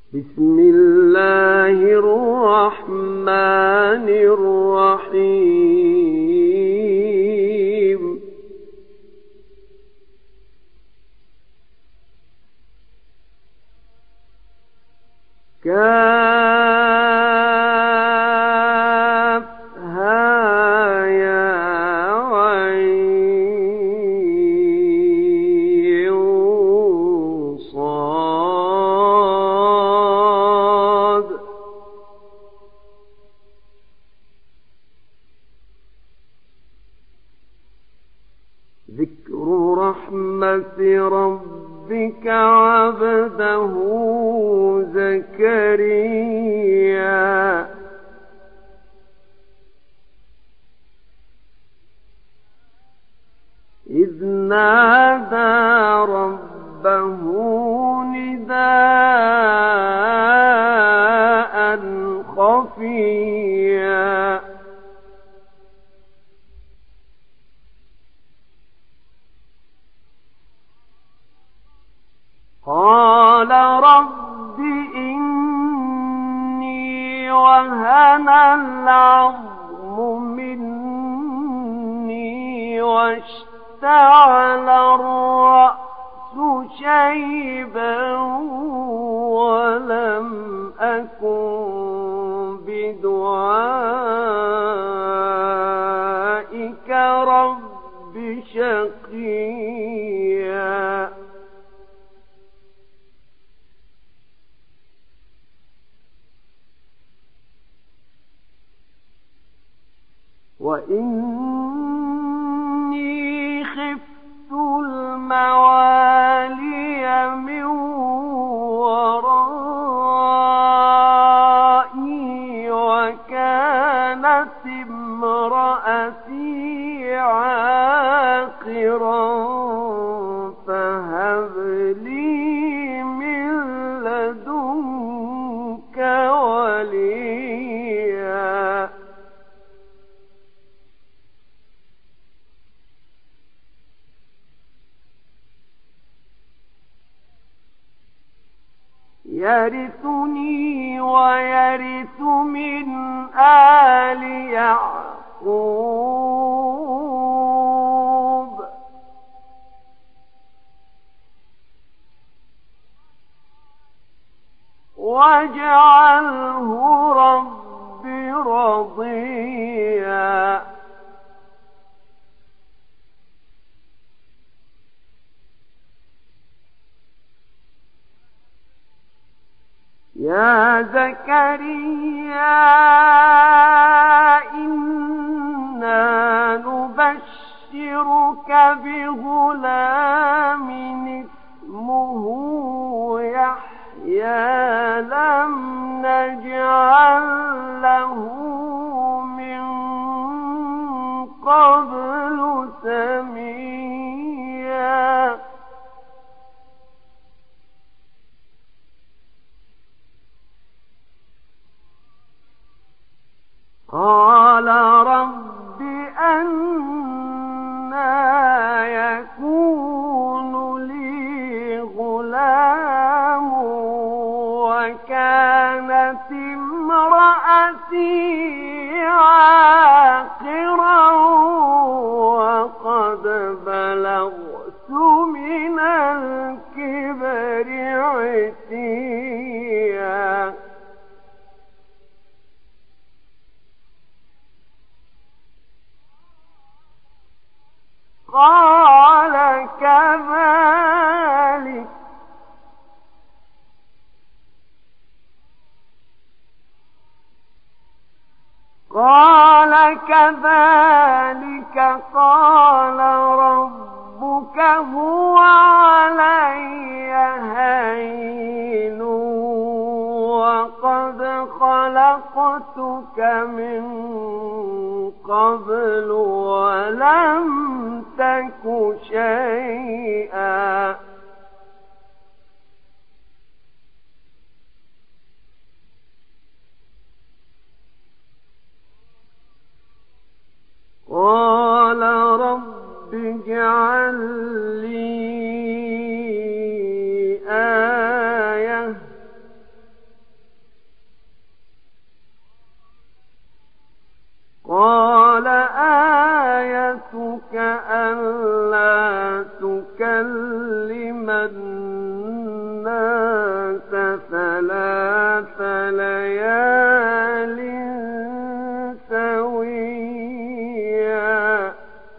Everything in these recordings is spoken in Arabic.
بسم الله الرحمن الرحيم كافها يا عين صاد ذكر رحمة ربك عبده زكريا إذ نادى ربه نداء خفيا قال رب إني وهن العظم مني واشتعل الرأس شيبا ولم أكن بدعائك رب شقيا وإني خفت الموالي من ورائي وكانت امرأتي عاقرا فهب لي من لدنك وليا يرثني ويرث من آل يعقوب واجعله رب رضيا يا زكريا إنا نبشرك بغلام اسمه يحيى لم نجعل له من قبل سميا قال رب أنى يكون لي غلام وكانت امرأتي عاقرا وقد بلغت من الكبر عتيا قال كذلك قال ربك هو علي هين وقد خلقتك من قبل ولم تك شيئا قال رب اجعل لي الناس 3 ليال سويا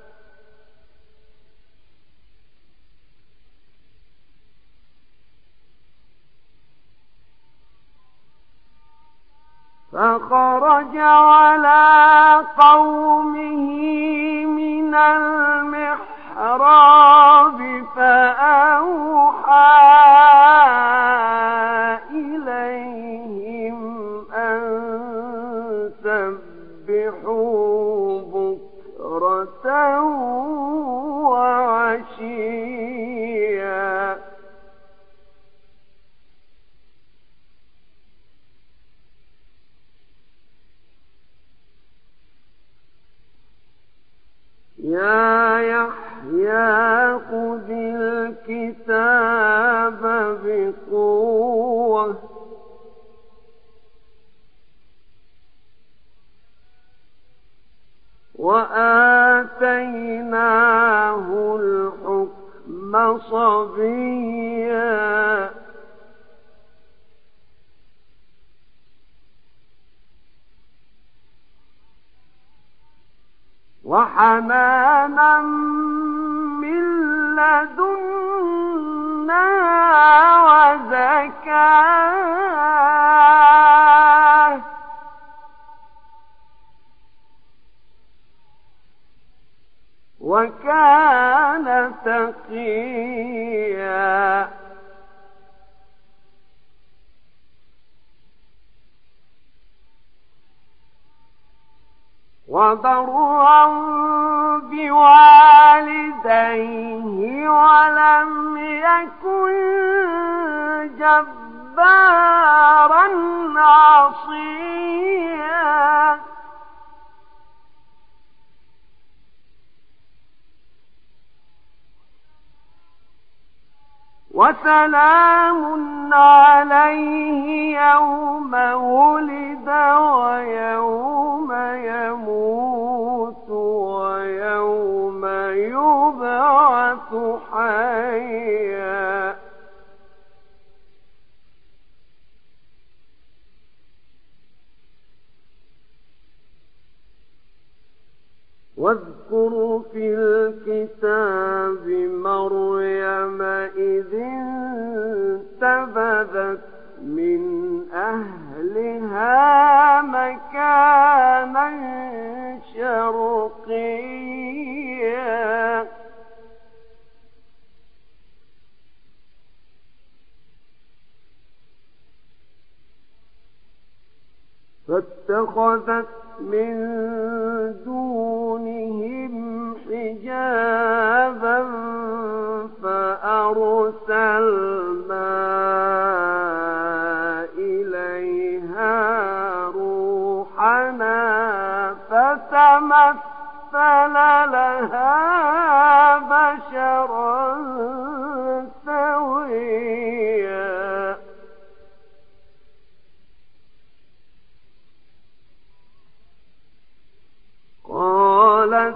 فخرج على قومه من المحراب فأوحى إليهم أن سبحوا بكرة وعشيا يا يحيى خذ الكتاب بقوة وآتيناه الحكم صبيا وحنانا من لدنا وزكاة وكان تقيا وبرا بوالديه ولم يكن جبارا عصيا وسلام عليه يوم ولد ويوم يموت ويوم يبعث حيا واذكر في الكتاب مريم إذ انتبذت من أهلها مكانا شرقيا فاتخذت من دونهم حجابا فأرسلنا إليها روحنا فتمثل لها بشرا سويا قالت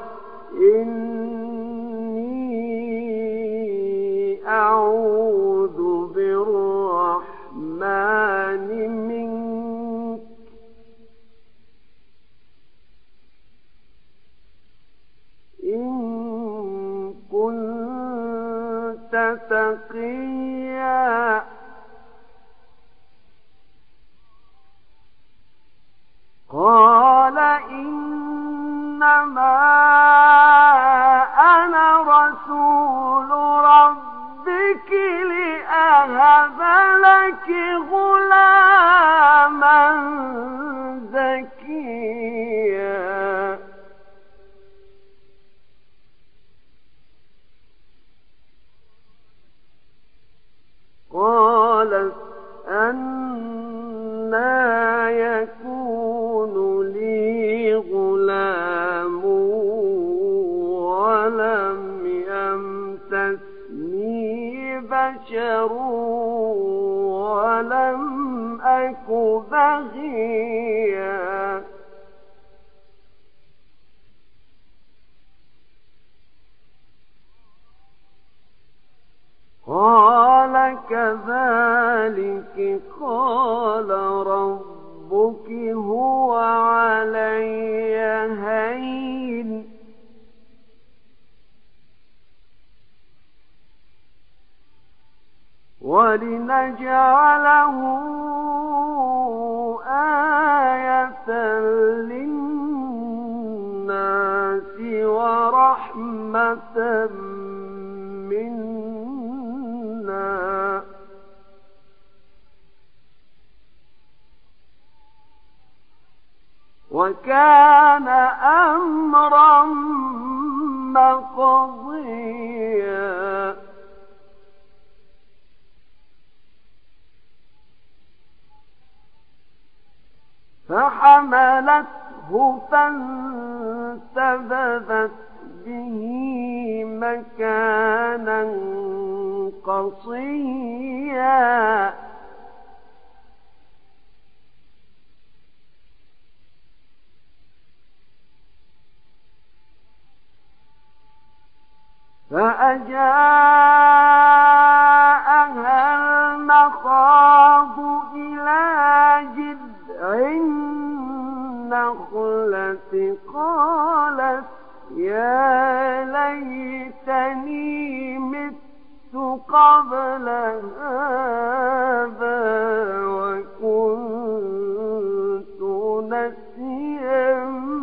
إني أعوذ بالرحمن منك إن كنت تقيا قال إنما أنا رسول ربك لأهب لك غلاما زكيا قالت أنى يكون لي غلام ولم يمسسني بشر ولم أك بغيا قال كذلك قال ربك هو علي هين ولنجعله آية للناس ورحمة منا وكان أمرا مقضيا فحملته فانتبذت به مكانا قصيا فأجاءها المخاض إلى جذع النخلة قالت يا ليتني مت قبل هذا وكنت نسيا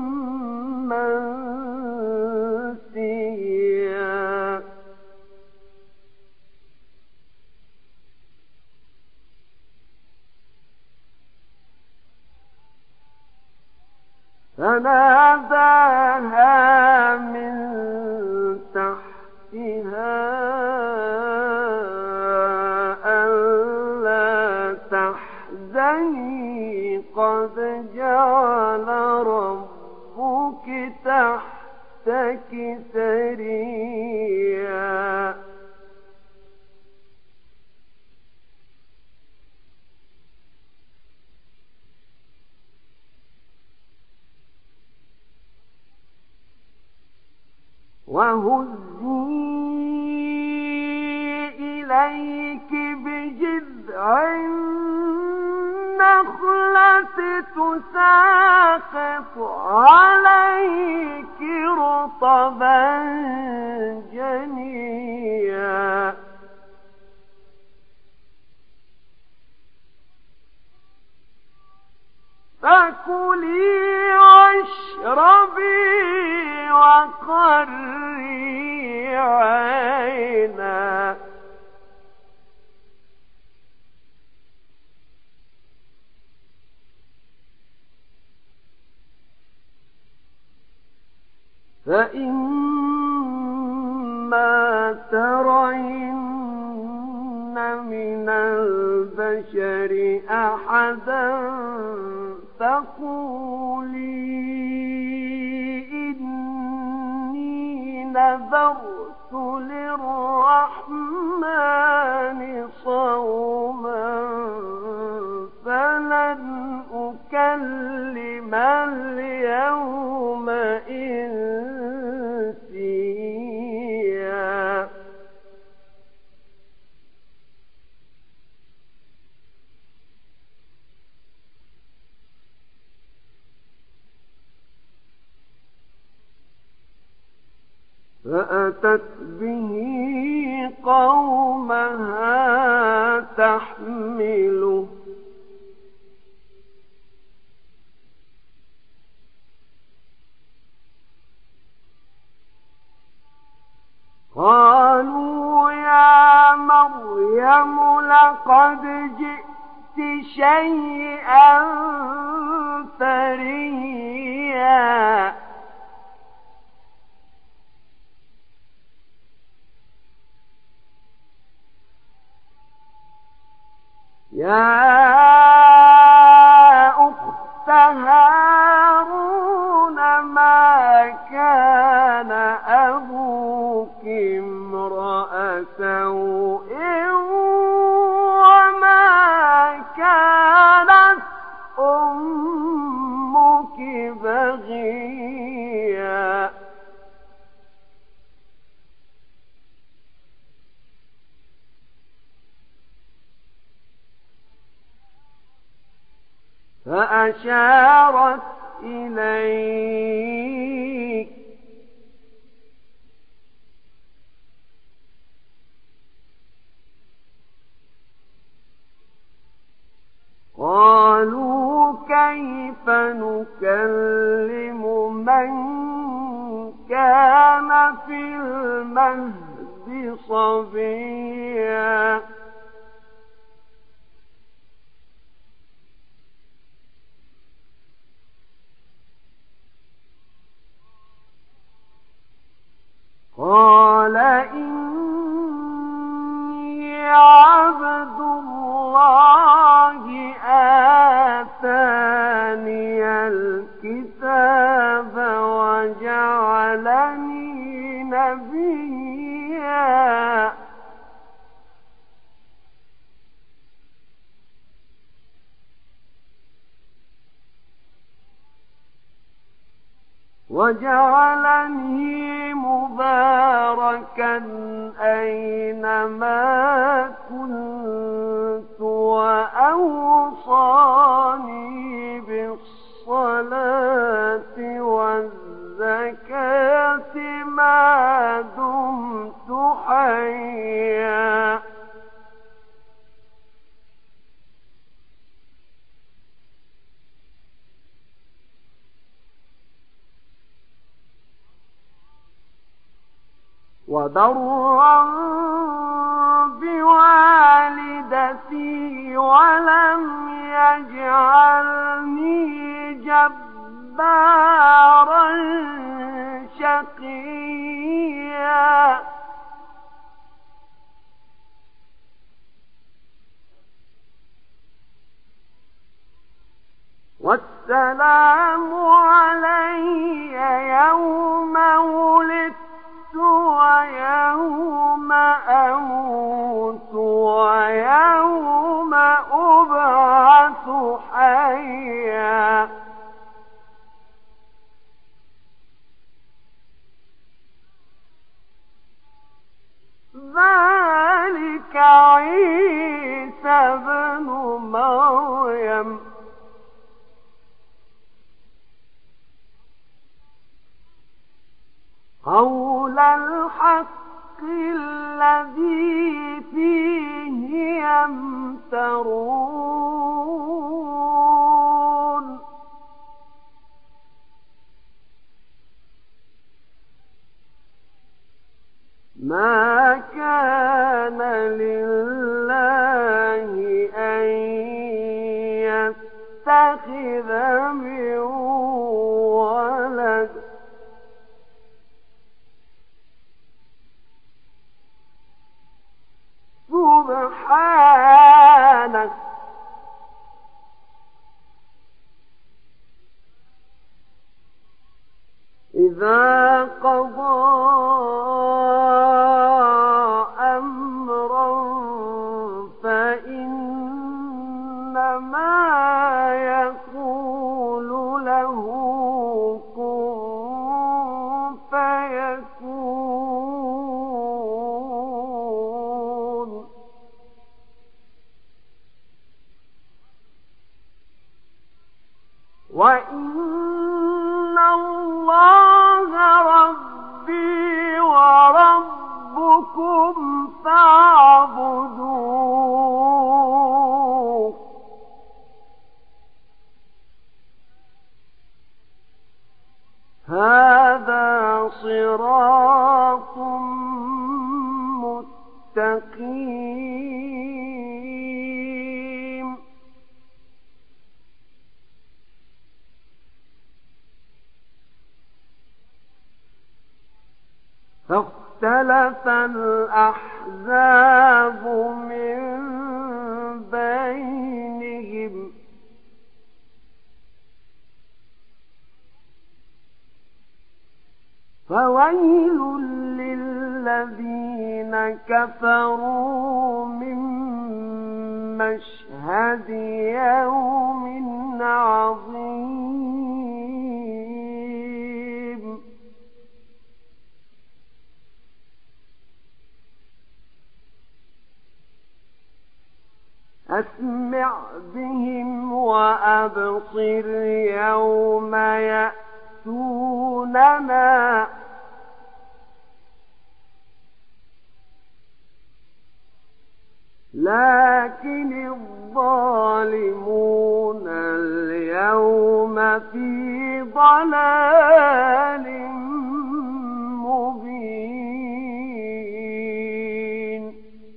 منسيا فناداها من تحتها ألا تحزني قد جعل ربك تحتك سريا وهزي إليك بجذع النخلة تساقط عليك رطبا جنيا فكلي واشربي وقري عينا فإما ترين من البشر أحدا فقولي إني نذرت للرحمن صوما فلن أكلم اليوم إنسيا فأتت به قومها تحمله قالوا يا مريم لقد جئت شيئا فريا يا أخت هارون ما كان أبوك امرأ سوء وما كانت أمك بغيا فأشارت إليه قالوا كيف نكلم من كان في المهد صبيا قال إني عبد الله آتاني الكتاب وجعلني نبيا وجعلني مباركا أينما كنت وأوصاني بالصلاة والزكاة ما دمت حيا وبرا بوالدتي ولم يجعلني جبارا شقيا والسلام علي يوم ولدت ويوم أموت ويوم أبعث حيا ذلك عيسى ابن مريم قول الحق الذي فيه يمترون ما كان لله أن يتخذ من ولد سبحانه إذا قضى أمرا فإنما يقول له كن فيكون وإن الله ربي وربكم فاعبدوه هذا صراط مستقيم فاختلف الأحزاب من بينهم فويل للذين كفروا من مشهد يوم عظيم أسمع بهم وأبصر يوم يأتوننا لكن الظالمون اليوم في ضلال مبين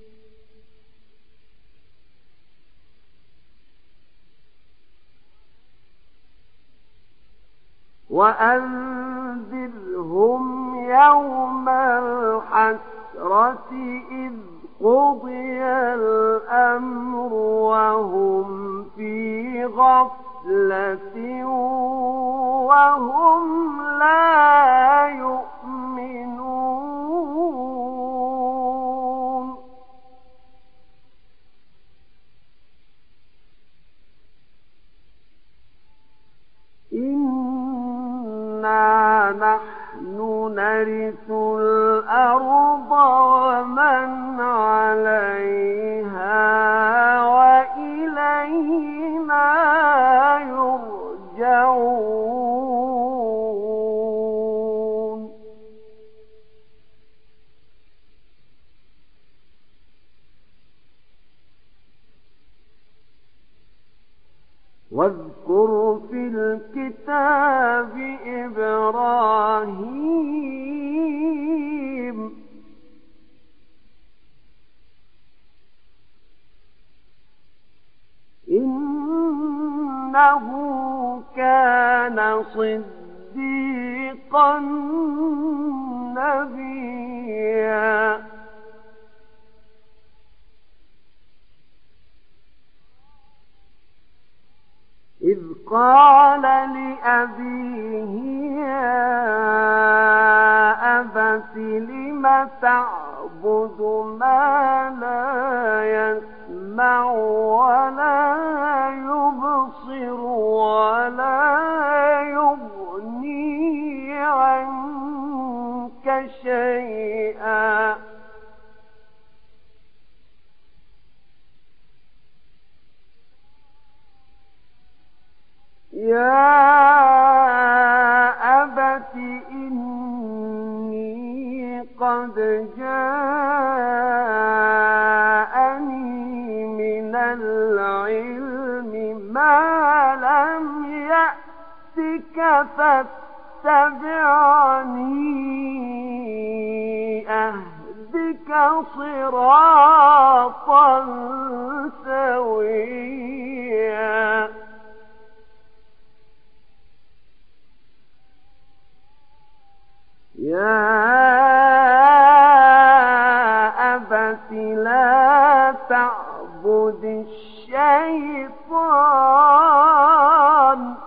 وأنذرهم يوم الحسرة إذ قضي الأمر وهم في غفلة وهم لا يؤمنون إنا نحن نرث الأرض ومن عليها وإلينا يرجعون واذكر في الكتاب إبراهيم إنه كان صديقا نبيا إذ قال لأبيه يا أبت لم تعبد ما لا يسمع ولا يبصر ولا يغني عنك شيئا يا أبت إني قد جاءني من العلم ما لم يأتك فاتبعني أهدك صراطا سويا يا أبت لا تعبد الشيطان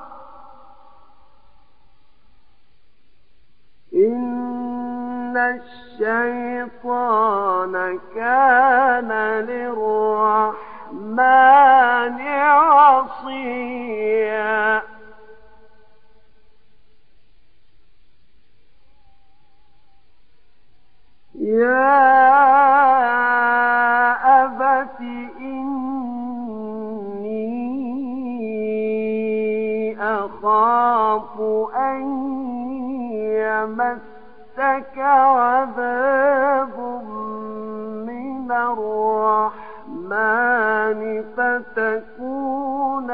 إن الشيطان كان للرحمن عصيا يا أبت إني أخاف أن يمسك عذاب من الرحمن فتكون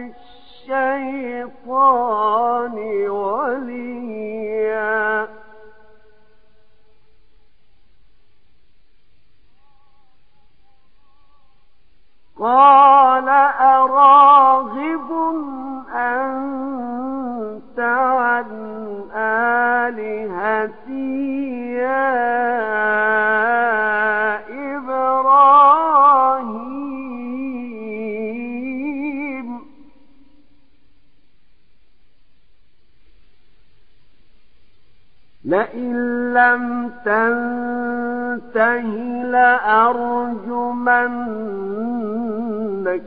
للشيطان وليا قال أراغب أنت عن آلهتي يا إبراهيم لئن لم تنته لأرجمنك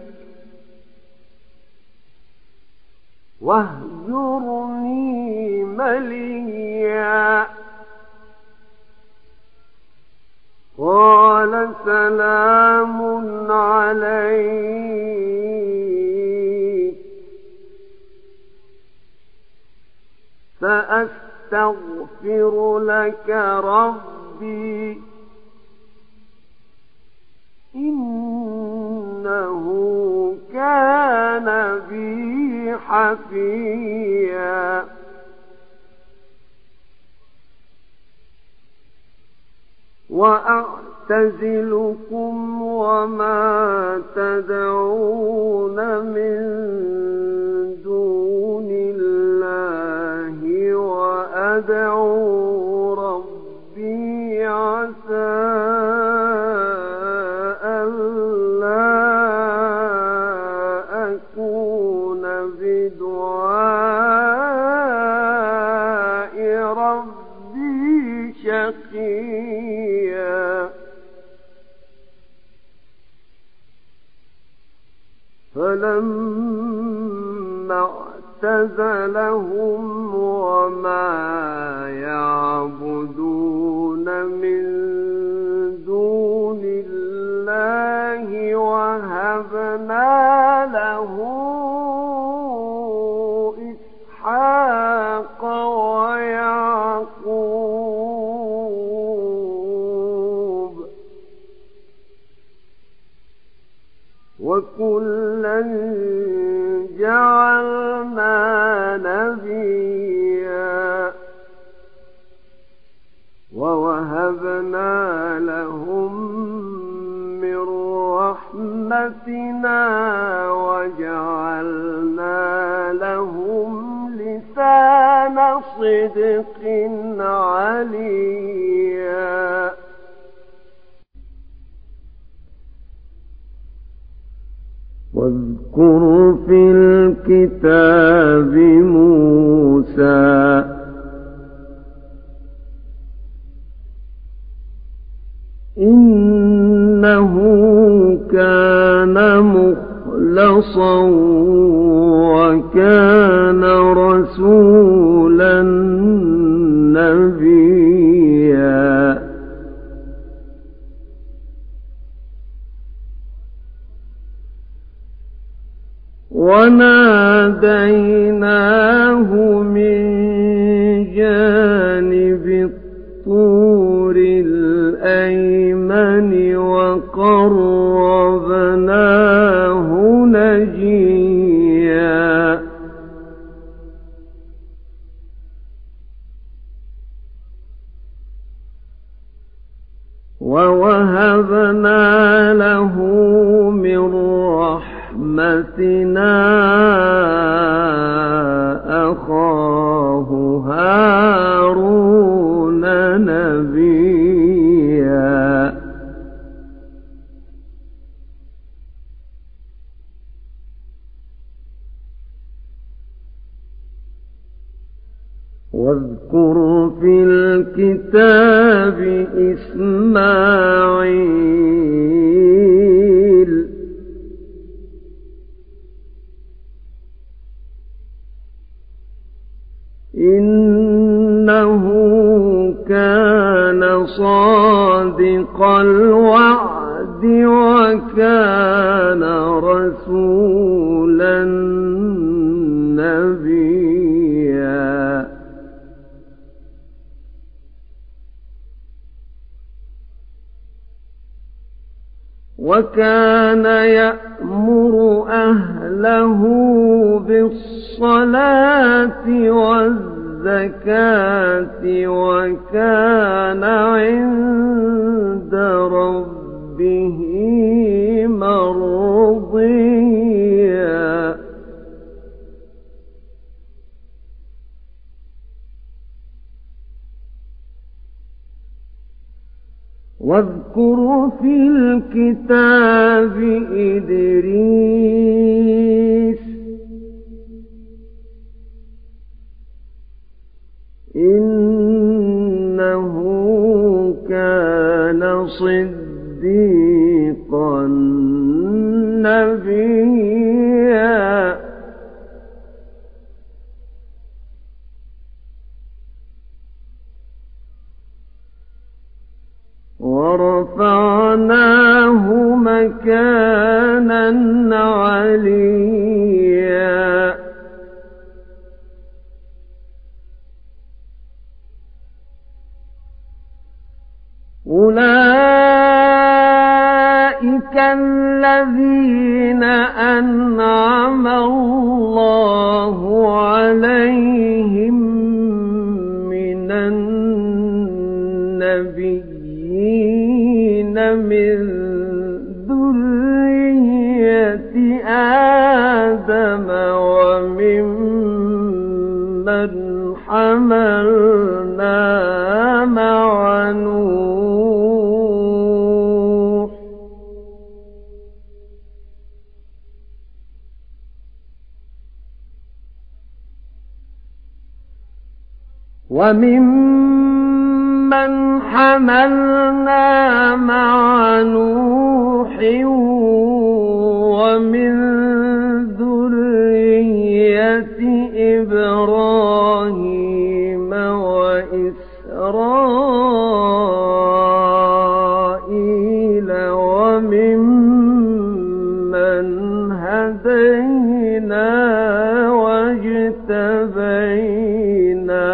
واهجرني مليا قال سلام عليك سأصلي لك جهنم ولا يصلها الأشقى قال سلام عليكم ورحمة الله وبركاته. أعوذ بالله من الشيطان الرجيم. بسم الله الرحمن الرحيم. وإذ قال إبراهيم رب أرني كيف تحيي الموتى قال أولم تؤمن قال بلى ولكن ليطمئن قلبي أستغفر لك ربي إنه كان بي حفيا وأعتزلكم وما تدعون من دون الله وأدعو ربي عسى ألا أكون بدعاء ربي شقيا فلما اعتزلهم وما يعبدون من دون الله وهبنا له إسحاق ويعقوب وكلا جعلنا نبيا ووهبنا لهم من رحمتنا وجعلنا لهم لسان صدق عليا واذكر في الكتاب موسى إنه كان مخلصا وكان رسولا نبيا وناديناه من جانب الطور الأيمن وقربناه نجيا ووهبنا له من رحمتنا أخاه هارون نبيا واذكر في الكتاب إسماعيل إنه كان صادق الوعد وكان رسولا نبيا وكان يأمر أهله بالصلاة والزكاة وكان عند ربه مرضيا واذكر في الكتاب إدريس إنه كان صديقا نبيا ورفعناه مكانا عليا أولئك الذين أنعم الله عليهم من النبيين من ذرية آدم وممن حملنا مع نوح ومن ذرية إبراهيم وإسرائيل وممن هدينا واجتبينا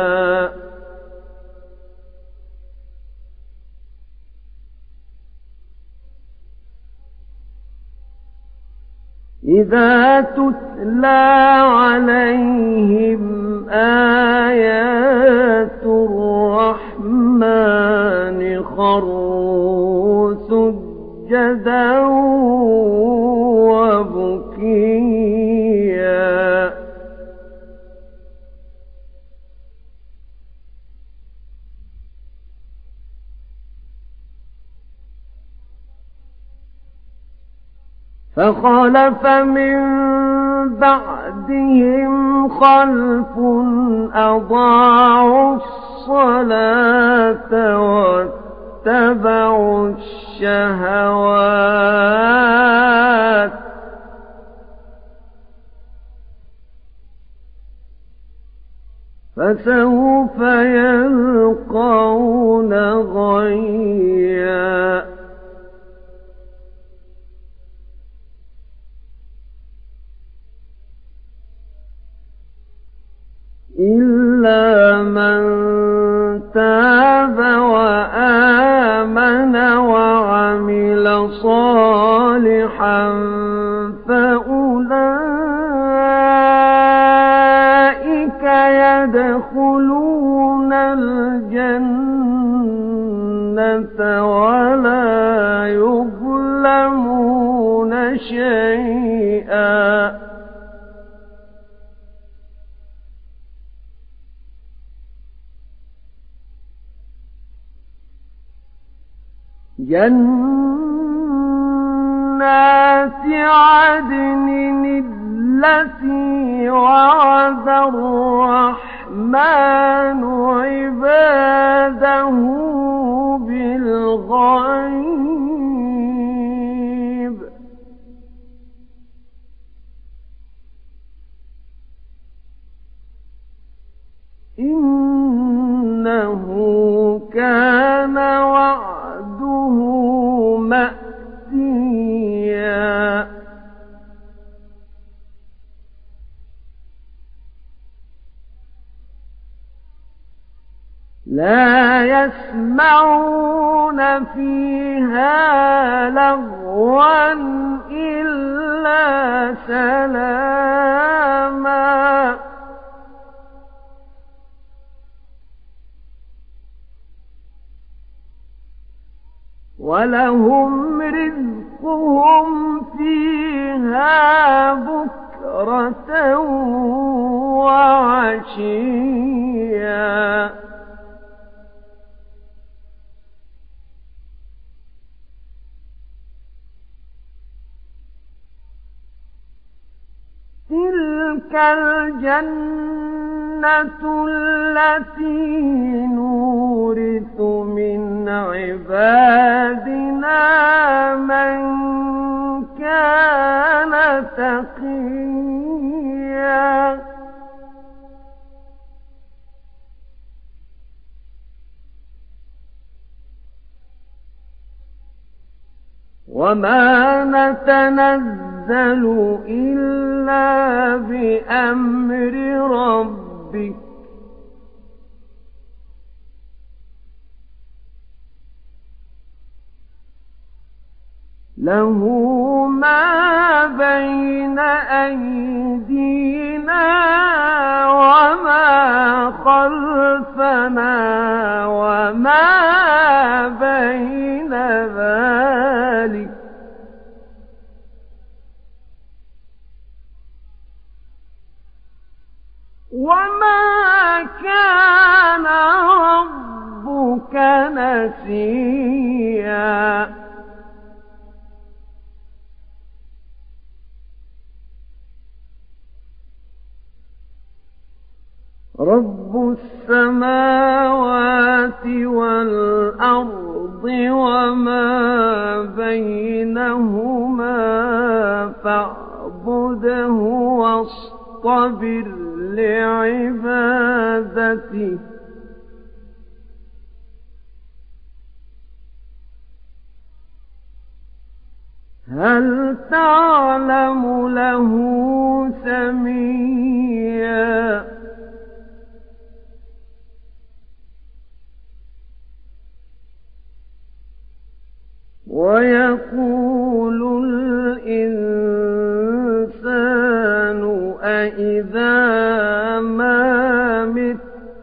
إذا تتلى عليهم آيات الرحمن خروا سجدا وبكيا فخلف من بعدهم خلف أضاعوا الصلاة واتبعوا الشهوات فسوف يلقون غيا إلا من تاب وآمن وعمل صالحا فأولئك يدخلون الجنة ولا يظلمون شيئا جنات عدن التي وعد الرحمن عباده بالغيب إنه كان وعده مأتيا لا يسمعون فيها لغوا إلا سلاما ولهم رزقهم فيها بكرة وعشيا تلك الجنة التي نورث من عبادنا من كان تقيا وما نتنزل إلا بأمر ربك له ما بين أيدينا وما خلفنا وما بين ذلك وما كان ربك نسيا رب السماوات والأرض وما بينهما فاعبده واصطبر لعبادته هل تعلم له سميا ويقول الإنسان أإذا ما مت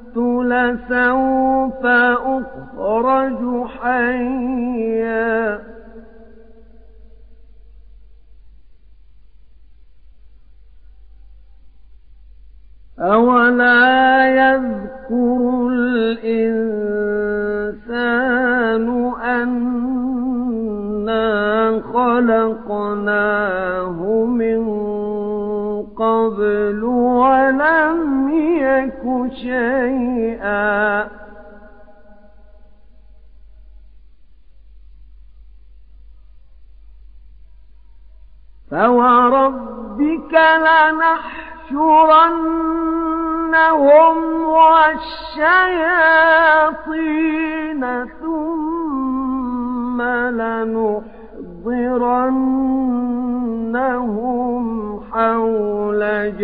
لسوف أخرج حيا أولا يذكر الإنسان أنا خلقناه من قبل ولم يك شيئا فوربك لنحشرنهم والشياطين ثم لنحضرنهم حول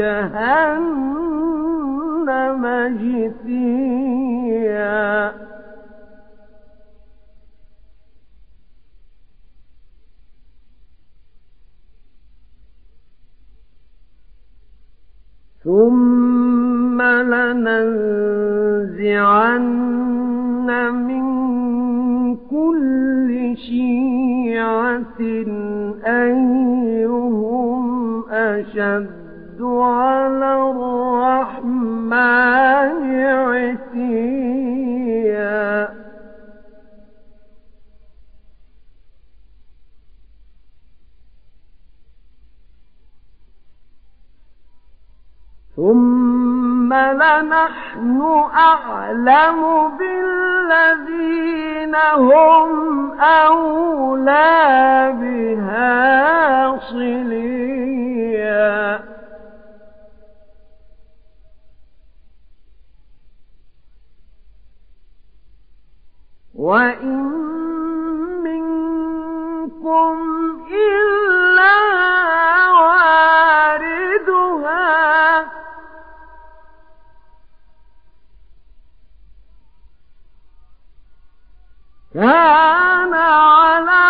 جهنم جثيا ثم لننزعن من كل شيعة أيهم أشد على الرحمن عتيا ثم لنحن أعلم بالذين هم أولى بها صليا وإن منكم إلا واردها كان على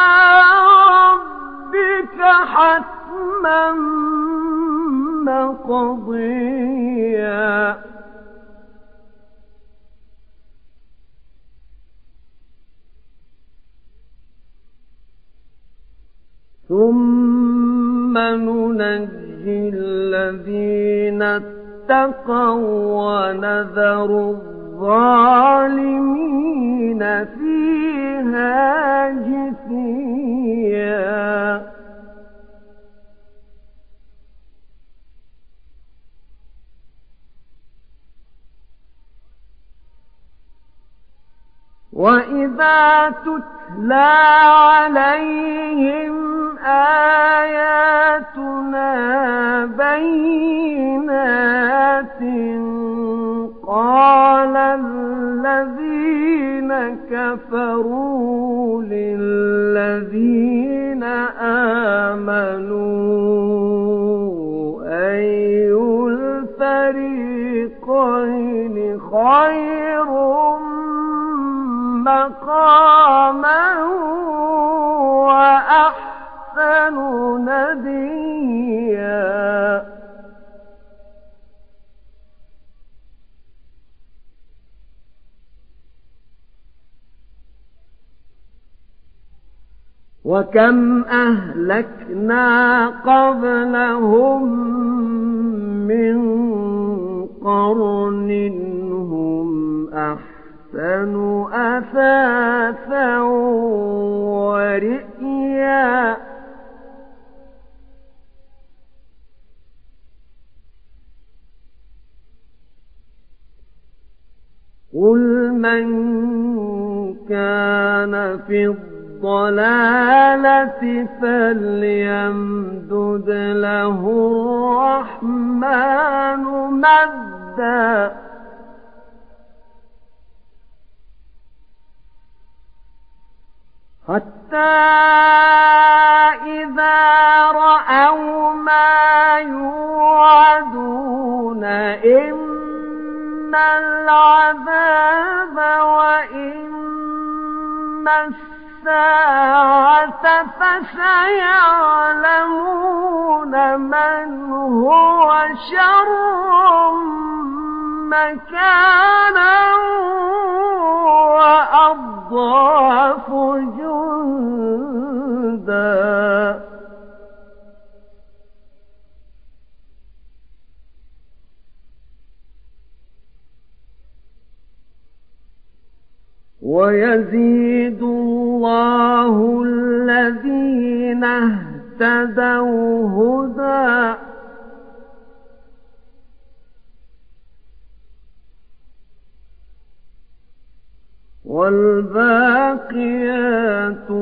ربك حتما مقضيا ثم ننجي الذين اتقوا ونذر الظالمين فيها جثيا وإذا تتلى عليهم آياتنا بينات قال الذين كفروا للذين آمنوا أي الفريقين خير مقاما وأحسن وكم أهلكنا قبلهم من قرن هم أحسن أثاثا ورئيا قل من كان في الضلالة فليمدد له الرحمن مدا حتى إذا رأوا ما يوعدون إما العذاب وإما الساعة فسيعلمون من هو شر مكانا وأضعف جندا ويزيد الله الذين اهتدوا هدى والباقيات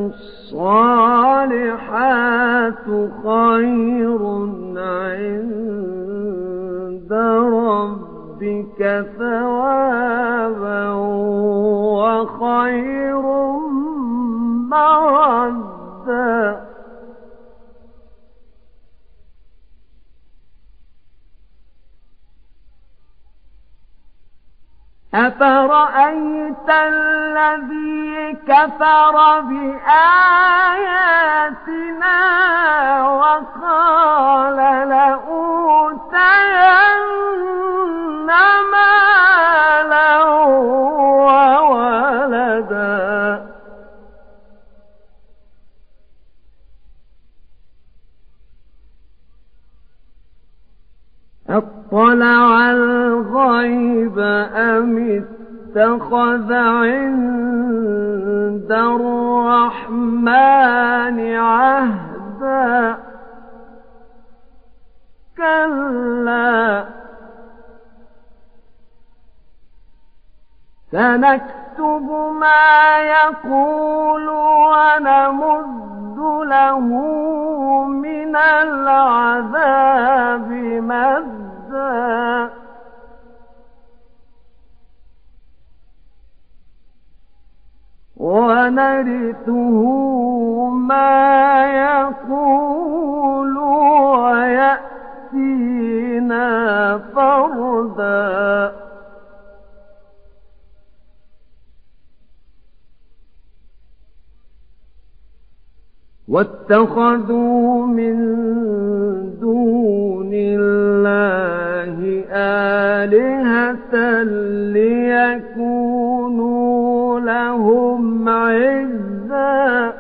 الصالحات خير عند ربك ثوابا وخير مردا أفرأيت الذي كفر بآياتنا وقال لأوتين مالا وولدا أطلع الغيب أم اتخذ عند الرحمن عهدا كلا سنكتب ما يقول ونمد له من العذاب مدا ونرثه ما يقول ويأتينا فردا واتخذوا من دون الله آلهة ليكونوا لهم عزا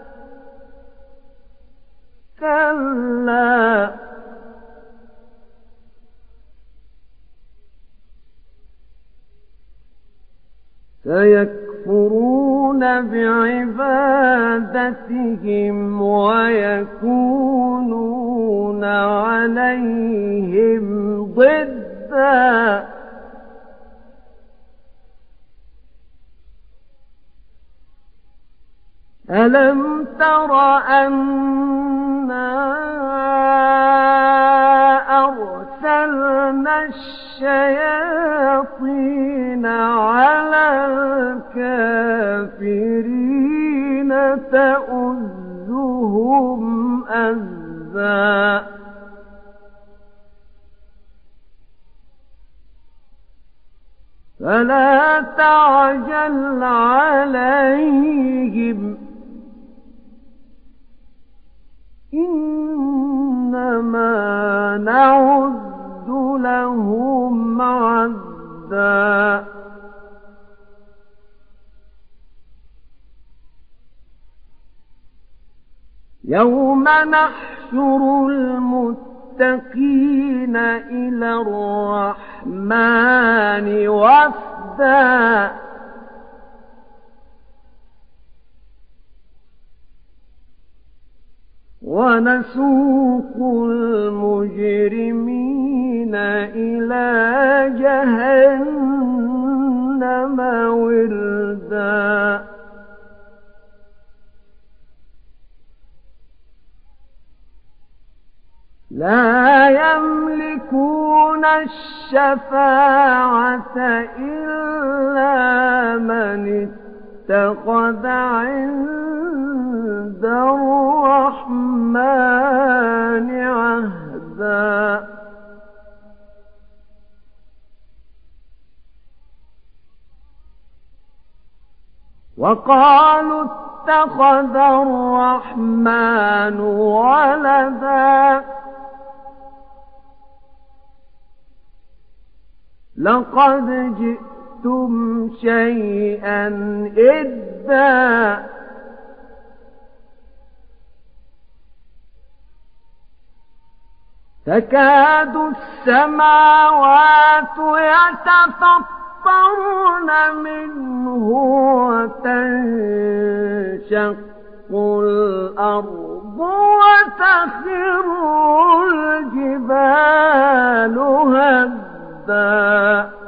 كلا سيكفرون بعبادتهم ويكونون عليهم ضدا ألم تر أنا أرسلنا الشياطين على الكافرين تؤزهم أزا فلا تعجل عليهم إنما نعد لهم عدا يوم نحشر المتقين إلى الرحمن وفدا ونسوق المجرمين إلى جهنم وردا لا يملكون الشفاعة إلا من اتخذ عند الرحمن عهدا وقالوا اتخذ الرحمن ولدا لقد جئتم شيئا إدا تكاد السماوات يتفطرن منه وتنشق الأرض وتخر الجبال هدا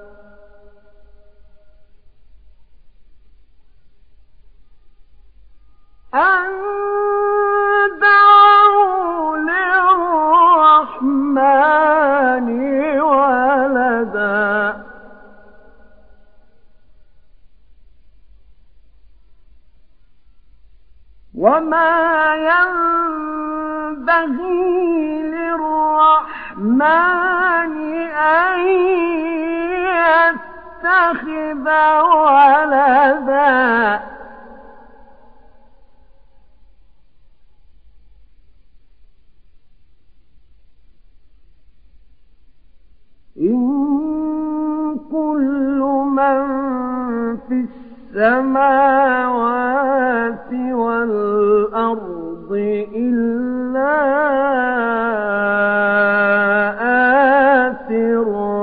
أن دعوا للرحمن ولدا وما ينبغي للرحمن أن يتخذ ولدا إن كل من في السماوات والأرض إلا آتي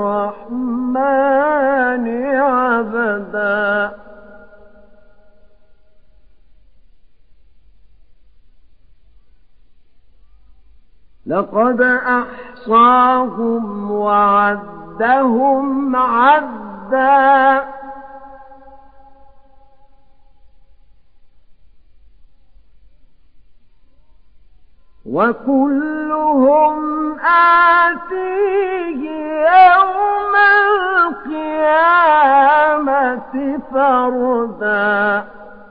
الرحمن عبدا لقد أحصاهم وعدهم عدا وكلهم آتيه يوم القيامة فردا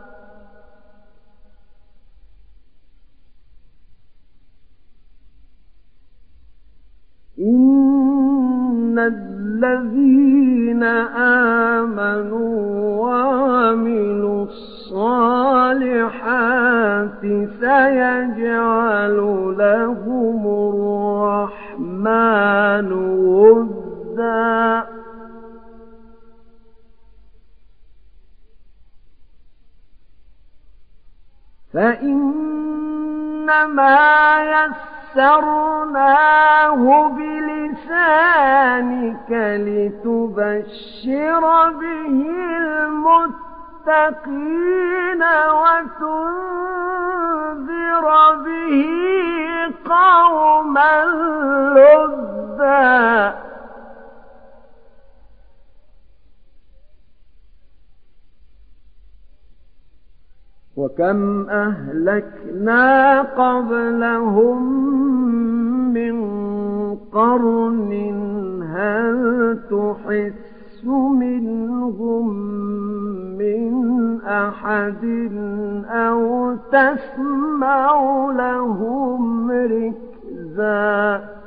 إن الذين آمنوا وعملوا الصالحات سيجعل لهم الرحمن ودا فإنما يسرناه بلسانك لتبشر به المتقين وتنذر به قوما لدا وكم أهلكنا قبلهم من قرن هل تحس منهم من أحد أو تسمع لهم ركزا